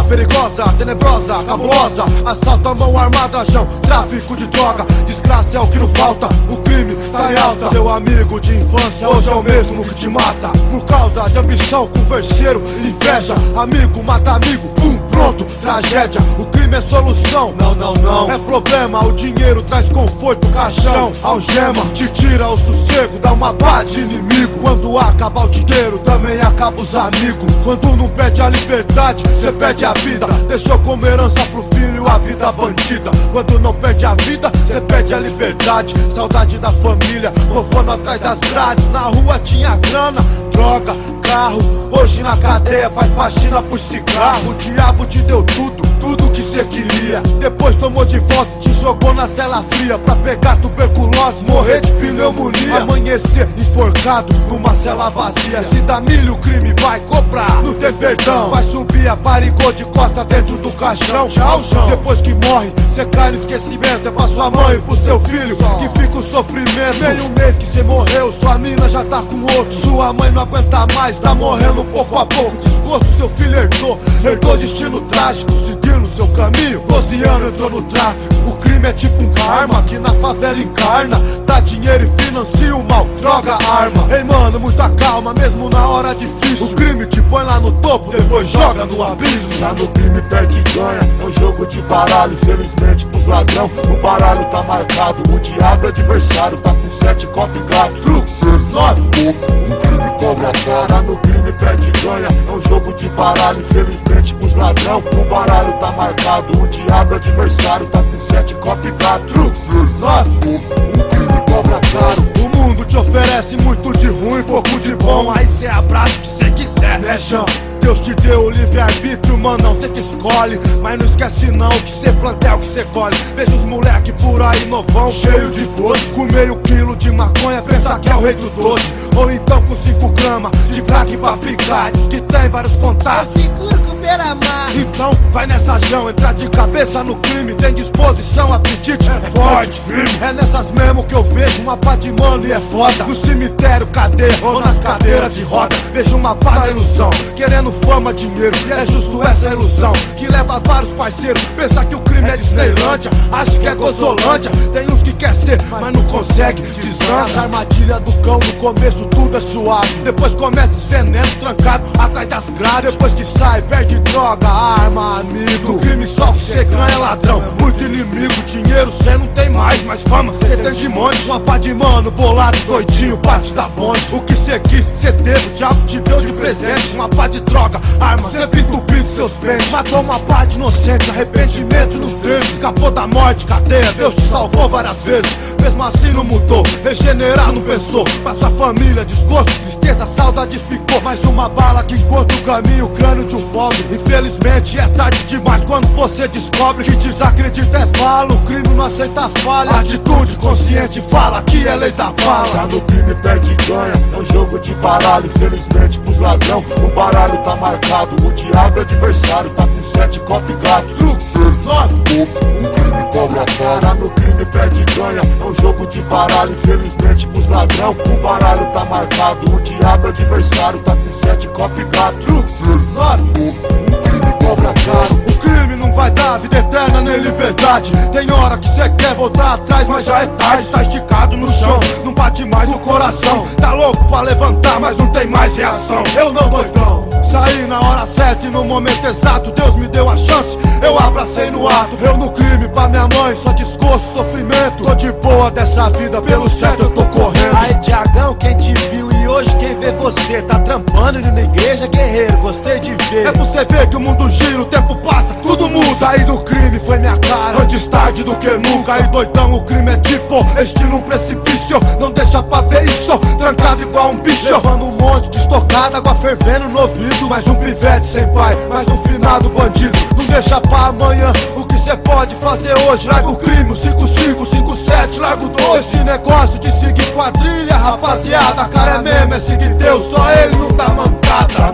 perigosa, tenebrosa, cabulosa. Assalto à mão armada, chão, tráfico de droga. Desgraça é o que não falta, o crime tá em alta. Seu amigo de infância hoje é o mesmo que te mata. Por causa de ambição, converseiro, inveja. Amigo mata amigo, pum, pronto, tragédia. O crime é solução, não, não, não. É problema, o dinheiro traz conforto, caixão, algema. Te tira o sossego, dá uma pá de inimigo. Quando acaba o dinheiro, também acaba os amigos. Quando não perde a liberdade, cê perde a vida. Deixou como herança pro filho a vida bandida. Quando não perde a vida, cê perde a liberdade. Saudade da família, mofando atrás das grades. Na rua tinha grana, droga, carro. Hoje na cadeia faz faxina por cigarro. O diabo te deu tudo, tudo que cê queria. Depois tomou de volta e te jogou na cela fria. Pra pegar tuberculose, morrer de pneumonia. Amanhecer enforcado numa cela vazia. Se dá milho o crime vai cobrar, não tem perdão. Vai subir a barrigou de costa dentro do caixão. Tchau, João. Depois que morre, cê cai no esquecimento. É pra sua mãe e pro seu filho que fica o sofrimento. Meio mês que cê morreu, sua mina já tá com outro. Sua mãe não aguenta mais, tá morrendo pouco a pouco. Desgosto seu filho herdou destino trágico. Seguindo seu caminho, 12 anos entrou no tráfico. O crime é tipo um karma que na favela encarna. Dá dinheiro e financia o mal, droga, arma. Ei mano, muita calma, mesmo na hora difícil. O crime te põe lá no topo, depois joga no abismo. Tá no crime, perde e ganha, é um jogo de baralho. Infelizmente pros ladrão, o baralho tá marcado. O diabo é adversário, tá com 7 copo e gato. Truque, 9, o crime cobra cara. Tá no crime, perde e ganha, é um jogo de baralho. Infelizmente pros ladrão, o baralho tá marcado. O diabo é adversário, tá com 7 copo e gato. Truque, 9, o crime cobra caro. O mundo te oferece muito de ruim, pouco de bom. Aí cê abraça o que cê quiser, né, João? Deus te deu o livre-arbítrio, manão, cê que escolhe. Mas não esquece não, que cê planta é o que cê colhe. Veja os moleque por aí novão, cheio de doce. Com meio quilo de maconha, pensa que é o rei do doce. Ou então com 5 gramas de crack pra picar. Diz que tem vários contatos, é seguro com beira-mar. então vai nessa Jão, entrar de cabeça no crime. Tem disposição, apetite, é forte, firme. É nessas mesmo que eu vejo uma pá de mano e é foda. No cemitério, cadeia, ou nas cadeiras de roda. Vejo uma pá da ilusão, querendo fama, dinheiro, é justo essa ilusão que leva vários parceiros. Pensa que o crime é Disneylândia, acha que é Gozolândia. Tem uns que quer ser, mas não consegue, desanda. Armadilha do cão, no começo tudo é suave. Depois começa os venenos, trancado atrás das grades. Depois que sai, perde droga, arma, amigo. No crime só que cê ganha é ladrão, muito inimigo. Dinheiro cê não tem mais, mas fama cê tem de monte. Uma pá de mano, bolado, doidinho, parte da ponte. O que cê quis, cê teve, o diabo te deu de presente. Uma pá de droga, arma, sempre entupido seus pentes. Matou uma parte inocente, arrependimento não teve. Escapou da morte, cadeia, Deus te salvou várias vezes. Mesmo assim não mudou, regenerar não pensou. Pra sua família, desgosto, tristeza, saudade ficou. Mais uma bala que encontra o caminho, o crânio de um pobre. Infelizmente é tarde demais quando você descobre que desacredita é fala. O crime não aceita falha, atitude consciente fala que é lei da bala. Tá no crime, perde e ganha, é um jogo de baralho. Infelizmente pros ladrão, o baralho tá marcado. O diabo é adversário, tá com 7 copo e gato. Truque, 9, o crime cobra cara. Tá no crime, perde e ganha, é um jogo de baralho. Infelizmente pros ladrão, o baralho tá marcado. O diabo é adversário, tá com 7 copo e gato. Truque, 9, o crime cobra caro. O crime não vai dar vida eterna nem liberdade. Tem hora que cê quer voltar atrás, mas já é tarde. Tá esticado no chão, não bate mais o coração. Tá louco pra levantar, mas não tem mais reação. Eu não, doidão, saí na hora certa e no momento exato. Deus me deu a chance, eu abracei no ato. Eu no crime pra minha mãe, só desgosto, sofrimento. Tô de boa dessa vida, pelo certo eu tô correndo. Aí Tiagão, quem te viu e hoje quem vê você. Tá trampando indo na igreja, guerreiro, gostei de ver. É pra você ver que o mundo gira, o tempo passa, tudo muda. Sair do crime foi minha cara, antes tarde do que nunca. E doidão, o crime é tipo estilo um precipício. Não deixa pra ver isso, trancado igual um bicho. Levando um monte de estocada, água fervendo no ouvido. Mais um pivete sem pai, mais um finado bandido. Não deixa pra amanhã o que cê pode fazer hoje. Larga o crime, o 55, 57, larga o 12. Esse negócio de seguir quadrilha, rapaziada, cara é mesmo, é seguir Deus, só ele não tá mancada. Tá no crime,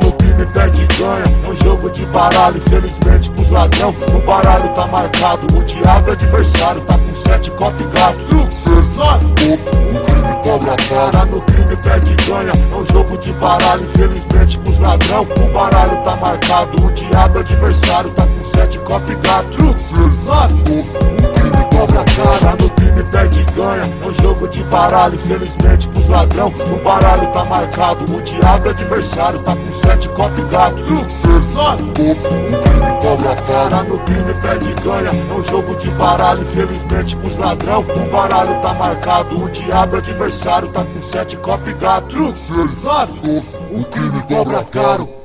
perde e ganha. É um jogo de baralho, infelizmente pros ladrão o baralho tá marcado. O diabo é adversário, tá com 7 copo e gato. Truque, 9, O crime cobra a cara, no crime perde e ganha. É um jogo de baralho, infelizmente pros ladrão o baralho tá marcado. O diabo é adversário, tá com 7 copo e gato. truque, 9, O crime cobra a cara, no crime perde e ganha. É um jogo de baralho, infelizmente pros ladrão o baralho tá marcado. O diabo é adversário, tá com 7 copo e gato. truque, 9, O crime cobra a cara, no crime perde e ganha. É um jogo de baralho, infelizmente pros ladrão o baralho tá marcado. O diabo é adversário, tá com 7 copo e gato. truque, 9. O crime cobra caro.